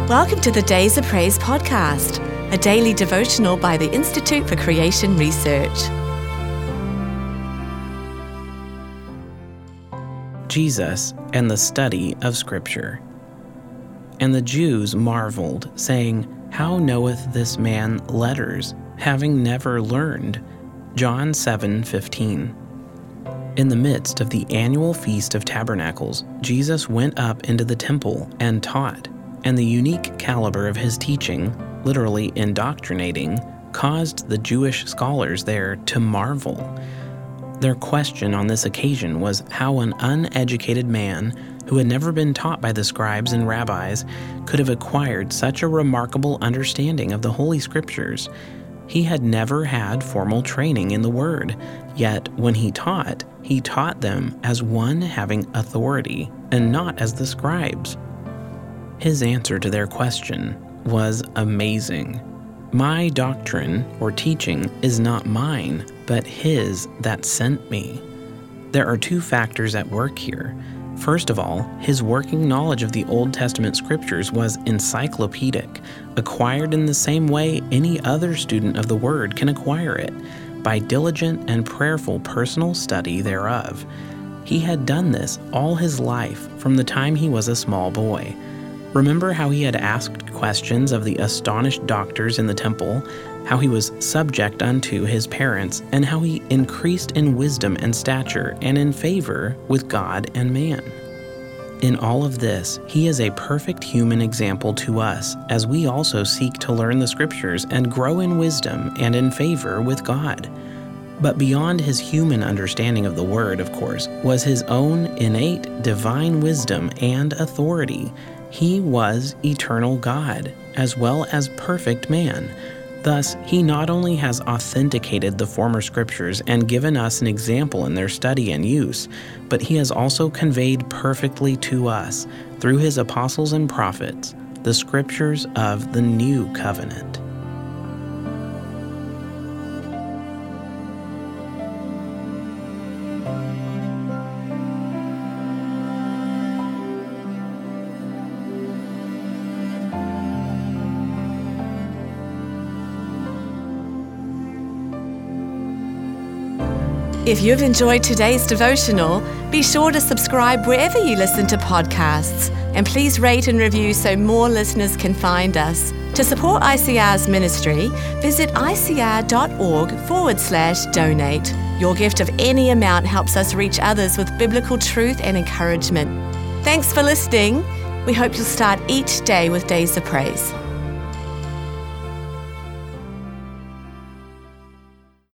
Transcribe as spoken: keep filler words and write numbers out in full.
Welcome to the Days of Praise podcast, a daily devotional by the Institute for Creation Research. Jesus and the study of Scripture. And the Jews marveled, saying, How knoweth this man letters, having never learned? John seven fifteen. In the midst of the annual Feast of Tabernacles, Jesus went up into the temple and taught, and the unique caliber of his teaching, literally indoctrinating, caused the Jewish scholars there to marvel. Their question on this occasion was how an uneducated man who had never been taught by the scribes and rabbis could have acquired such a remarkable understanding of the Holy Scriptures. He had never had formal training in the Word, yet when he taught, he taught them as one having authority and not as the scribes. His answer to their question was amazing. My doctrine or teaching is not mine, but his that sent me. There are two factors at work here. First of all, his working knowledge of the Old Testament scriptures was encyclopedic, acquired in the same way any other student of the Word can acquire it, by diligent and prayerful personal study thereof. He had done this all his life from the time he was a small boy. Remember how he had asked questions of the astonished doctors in the temple, how he was subject unto his parents, and how he increased in wisdom and stature and in favor with God and man. In all of this, he is a perfect human example to us, as we also seek to learn the Scriptures and grow in wisdom and in favor with God. But beyond his human understanding of the Word, of course, was his own innate divine wisdom and authority. He was eternal God, as well as perfect man. Thus, he not only has authenticated the former scriptures and given us an example in their study and use, but he has also conveyed perfectly to us, through his apostles and prophets, the scriptures of the new covenant. If you've enjoyed today's devotional, be sure to subscribe wherever you listen to podcasts, and please rate and review so more listeners can find us. To support I C R's ministry, visit icr.org forward slash donate. Your gift of any amount helps us reach others with biblical truth and encouragement. Thanks for listening. We hope you'll start each day with Days of Praise.